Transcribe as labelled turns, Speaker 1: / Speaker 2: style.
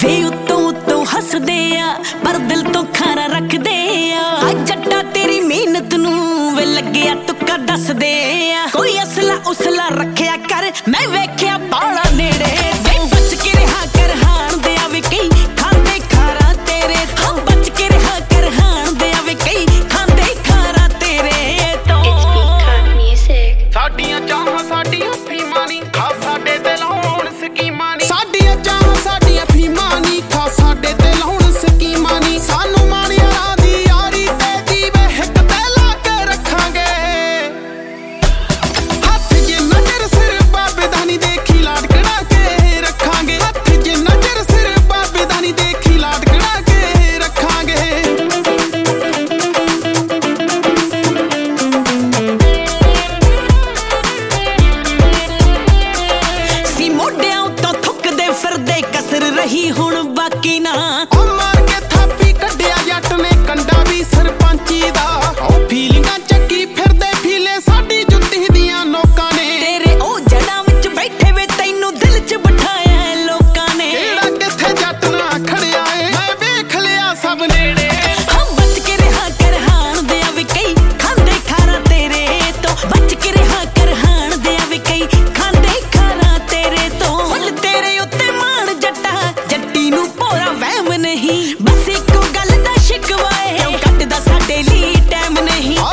Speaker 1: ਵੇ ਉਤੋਂ ਉਤੋਂ ਹੱਸਦੇ ਆ ਪਰ ਦਿਲ ਤੋਂ ਖਾਰਾ ਰੱਖਦੇ ਆ ਜੱਟਾ ਤੇਰੀ ਮਿਹਨਤ ਨੂੰ ਵੇ ਲੱਗਿਆ ਤੁੱਕਾ ਦੱਸਦੇ ਆ ਕੋਈ ਅਸਲਾ ਉਸਲਾ ਰੱਖਿਆ ਕਰ ਮੈਂ ਵੇਖਿਆ ਬਾਲਾ ਨੇੜੇ ਵੇ ਬਚ ਕੇ ਰਿਹਾ ਕਰ ਹਾਣ ਦੇ ਆਵੇ ਕਈ ਖਾਂਦੇ ਖਾਰਾ ਤੇਰੇ ਤੋਂ ਬਚ ਕੇ ਰਿਹਾ ਕਰ ਹਾਣ ਦੇ ਆਵੇ ਕਈ ਖਾਂਦੇ ਖਾਰਾ ਤੇਰੇ ਤੋਂ
Speaker 2: ਸਾਡੀਆਂ ਚਾਹਾਂ ਸਾਡੀਆਂ ਫੀਮਾਂ ਨੀ ਖਾ ਸਾਡੇ ਤੇ ਲਾਉਣ ਸਕੀਮਾਂ ਨੀ ਸਾਡੀਆਂ ਚਾਹਾਂ ਸਾਡੀਆਂ ਫੀਮਾਂ ਨੀ ਖਾ ਸਾਡੇ ਤੇ ਲਾਉਣ ਸਕੀਮਾਂ ਨੀ ਸਾਨੂੰ ਮਾਣਿਆਰਾਂ ਦੀ ਯਾਰੀ ਤੇ ਜੀਵੇ ਹਿੱਕ ਤੇ ਲਾ ਕੇ ਰੱਖਾਂਗੇ ਹੱਥ ਜਿੰਨਾ ਚਿਰ ਸਿਰ ਬਾਬੇ ਦਾ ਨੀ ਦੇਖੀ ਲਾਡ ਕਢਾ ਕੇ ਰੱਖਾਂਗੇ ਹੱਥ ਜਿੰਨਾ ਚਿਰ ਸਿਰ ਬਾਬੇ ਦਾ ਨੀ ਦੇਖੀ ਲਾਡ ਕਢਾ ਕੇ ਰੱਖਾਂਗੇ
Speaker 1: ਮੋਢਿਆਂ ਉੱਤੋਂ ਥੁੱਕਦੇ ਫਿਰਦੇ ਕਸਰ ਰਹੀ ਹੁਣ ਬਾਕੀ ਨਾ
Speaker 2: ਉਹ ਮਾਰ ਕੇ ਥਾਪੀ ਕੱਢਿਆ ਜੱਟ ਨੇ ਕੰਡਾ ਵੀ ਸਰਪੰਚੀ ਦਾ ਉਹ ਫੀਲਿੰਗਾਂ ਚੱਕੀ ਫਿਰਦੇ ਫੀਲੇ ਸਾਡੀ ਜੁੱਤੀ ਦੀਆਂ ਨੋਕਾਂ ਨੇ
Speaker 1: ਤੇਰੇ ਉਹ ਜੜਾਂ ਵਿੱਚ ਬੈਠੇ ਵੇ ਤੈਨੂੰ ਦਿਲ 'ਚ ਬਿਠਾਇਆ ਲੋਕਾਂ ਨੇ
Speaker 2: ਕਿਹੜਾ ਕਿੱਥੇ ਜੱਟ ਨਾ ਖੜਿਆ ਏ ਮੈਂ ਵੇਖ ਲਿਆ ਸਭ ਨੇੜੇ
Speaker 1: ਹਾਂ ਬਚ ਕੇ ਰਿਹਾ ਕਰ ਹਾਣ ਦੇ ਆਵੇ ਕਈ ਖਾਂਦੇ ਖਾਰਾ ਤੇਰੇ ਤੋਂ ਬਚ ਕੇ ਰਿਹਾ ਕਰ ਹਾਣ ਦੇ ਆਵੇ ਕਈ ਖਾਂਦੇ ਖਾਰਾ ਤੇਰੇ ਤੋਂ ਫੁੱਲ ਤੇਰੇ ਉੱਤੇ ਮਾਣ ਜੱਟਾ ਜੱਟੀ ਨੂੰ ਭੋਰਾ ਵਹਿਮ ਨਹੀਂ ਬਸ ਇੱਕੋ ਗੱਲ ਦਾ ਸ਼ਿਕਵਾ ਏ ਕਿਉਂ ਕੱਟਦਾ ਸਾਡੇ ਲਈ ਟਾਈਮ ਨਹੀਂ